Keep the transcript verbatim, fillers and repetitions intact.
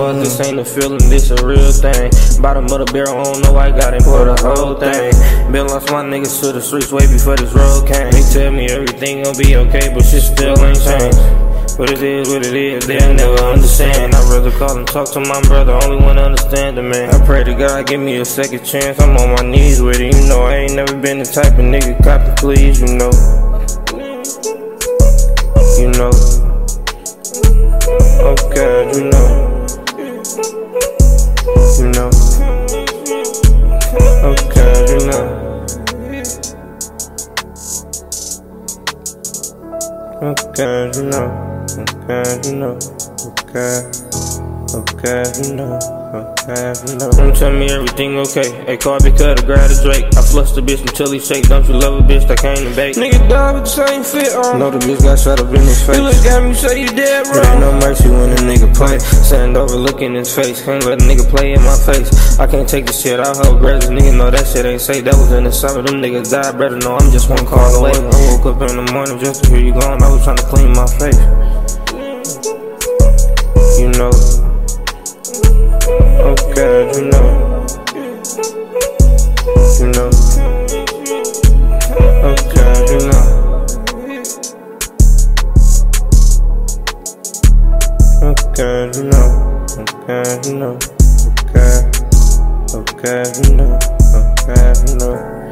fuck, this ain't a feeling, this a real thing. Bottom of the barrel, I don't know, I got it for the whole thing. Been lost my niggas to the streets way before this road came. They tell me everything gon' be okay, but shit still ain't changed. But it is what it is, they'll never understand. I'd rather call and talk to my brother, only one understand the man. I pray to God, give me a second chance, I'm on my knees with it. You know, I ain't never been the type of nigga cop to please, you know. You know. Oh God, you know. You know. Oh God, you know. Okay, you know. Okay, you know, okay, okay, you know, okay, you know. Don't tell me everything okay. Hey, Carby cut a grab a Drake. I flushed the bitch until he shake. Don't you love a bitch that came to bake? Nigga died with the same fit on. Know the bitch got shot up in his face. You look at me, say you dead wrong. There ain't no mercy when a nigga play. Sand over, look in his face. Can't let a nigga play in my face. I can't take this shit. I hope brothers nigga know that shit ain't safe. That was in the summer. Them niggas died. Better know I'm just one call away. I woke up in the morning just to hear you gone. I was trying to clean my face. You know, oh God, you know, you know, oh God, you know, oh God, you know, oh God, you know, oh God, oh God, you know, oh God, you know.